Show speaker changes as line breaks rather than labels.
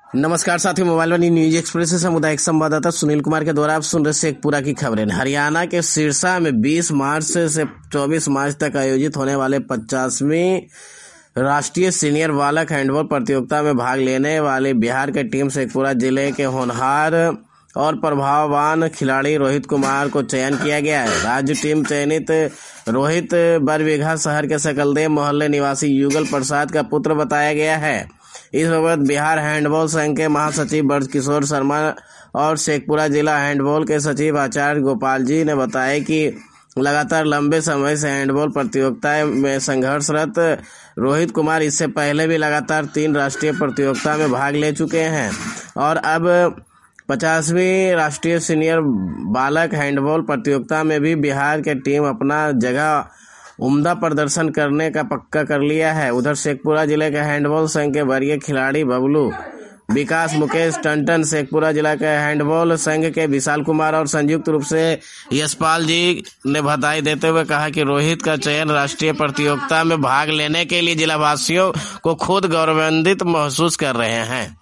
नमस्कार साथियों, मोबाइल वाली न्यूज एक्सप्रेस से सामुदायिक संवाददाता सुनील कुमार के द्वारा आप सुन रहे शेखपुरा की खबरें। हरियाणा के सिरसा में 20 मार्च से 24 मार्च तक आयोजित होने वाले 50वीं राष्ट्रीय सीनियर बालक हैंडबॉल प्रतियोगिता में भाग लेने वाली बिहार की टीम शेखपुरा जिले के होनहार और प्रभाववान खिलाड़ी रोहित कुमार को चयन किया गया है। राज्य टीम चयनित रोहित बरबीघा शहर के सकलदेव मोहल्ले निवासी युगल प्रसाद का पुत्र बताया गया है। इस बाबत बिहार हैंडबॉल संघ के महासचिव ब्रजकिशोर शर्मा और शेखपुरा जिला हैंडबॉल के सचिव आचार्य गोपाल जी ने बताया कि लगातार लंबे समय से हैंडबॉल प्रतियोगिता में संघर्षरत रोहित कुमार इससे पहले भी लगातार 3 राष्ट्रीय प्रतियोगिता में भाग ले चुके हैं और अब 50वीं राष्ट्रीय सीनियर बालक हैंडबॉल प्रतियोगिता में भी बिहार की टीम अपना जगह उम्दा प्रदर्शन करने का पक्का कर लिया है। उधर शेखपुरा जिले के हैंडबॉल संघ के वरीय खिलाड़ी बबलू विकास मुकेश टंटन, शेखपुरा जिला के हैंडबॉल संघ के विशाल कुमार और संयुक्त रूप से यशपाल जी ने बधाई देते हुए कहा कि रोहित का चयन राष्ट्रीय प्रतियोगिता में भाग लेने के लिए जिलावासियों को खुद गौरवान्वित महसूस कर रहे हैं।